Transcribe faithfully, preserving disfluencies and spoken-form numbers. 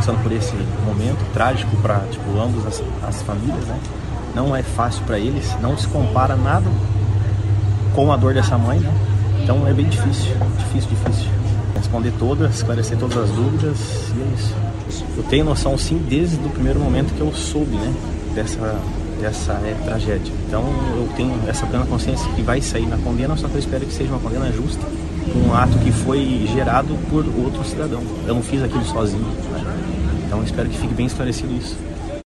passando por esse momento trágico para tipo, ambas as, as famílias, né? Não é fácil para eles, não se compara nada com a dor dessa mãe, né? Então é bem difícil, difícil, difícil. Responder todas, esclarecer todas as dúvidas e é isso. Eu tenho noção sim desde o primeiro momento que eu soube, né, dessa, dessa é, tragédia. Então eu tenho essa plena consciência que vai sair na condena, só que eu espero que seja uma condena justa, um ato que foi gerado por outro cidadão. Eu não fiz aquilo sozinho, né? Então eu espero que fique bem esclarecido isso.